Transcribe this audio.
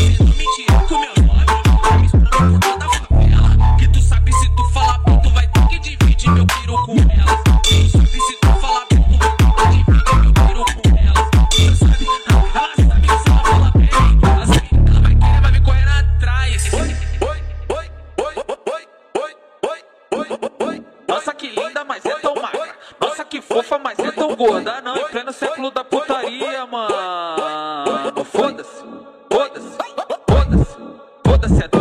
dizendo mentira com meu nome. Tá me esperando por toda a favela. Que tu sabe se tu falar bem, tu vai ter que dividir meu piro com ela. Tu sabe se tu falar bem, tu vai ter que dividir meu piro com ela. Tu sabe, ela sabe que se ela falar bem, ela sabe que ela vai querer, vai vir correndo atrás. Nossa, que linda, mas é tão magra. Nossa, que fofa, mas é tão gorda. Não, em pleno século da putaria, mano. Foda-se, foda-se, foda-se, foda-se.